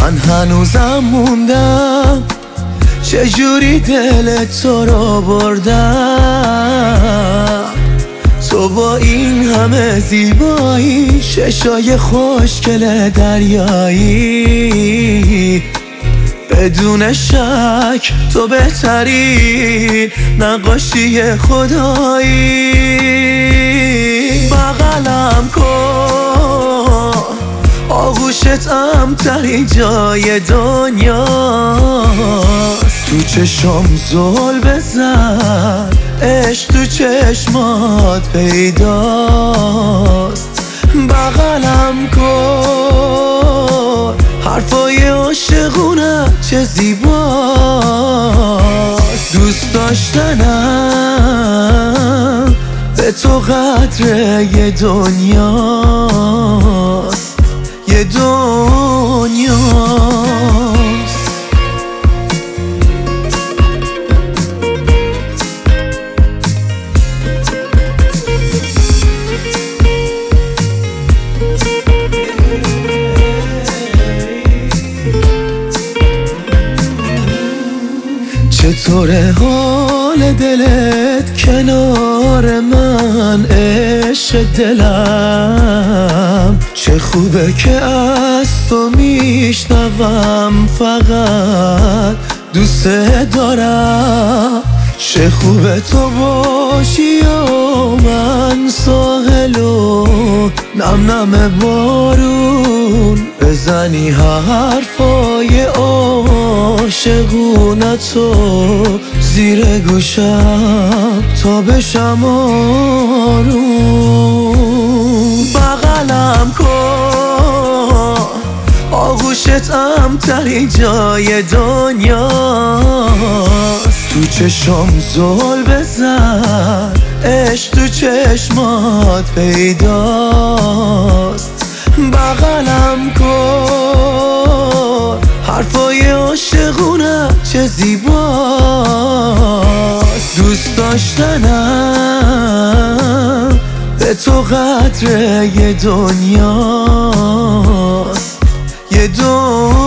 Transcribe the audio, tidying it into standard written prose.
من هنوزم موندم چجوری دل تو رو بردم. تو با این همه زیبایی، چشای خوشگل دریایی، بدون شک تو بهترین نقاشی خدایی. بغلم کن، آغوشت امترین جای دنیاست. تو چشم زل بزن، عشق تو چشمات پیداست. بغلم کن، حرفای عاشقونه چه زیباست. دوست داشتنم به تو قدر یه دنیاست، یه دنیاست. چطوره حال دلت کنار من عشق دلم؟ چه خوبه که از تو میشنوم فقط دوست دارم. چه خوبه تو باشی و من ساحل و نم نم بارون بزنی حرفای عاشقونه تو زیر گوشم تا بشم آروم. بغلم کن، آغوشت امترین جای دنیاست. تو چشم زل بزن، عشق تو چشمات پیداست. بغلم کن، حرفای عاشقونه چه زیباست. دوست داشتنم به تو قدر یه دنیاست، یه دنیاست.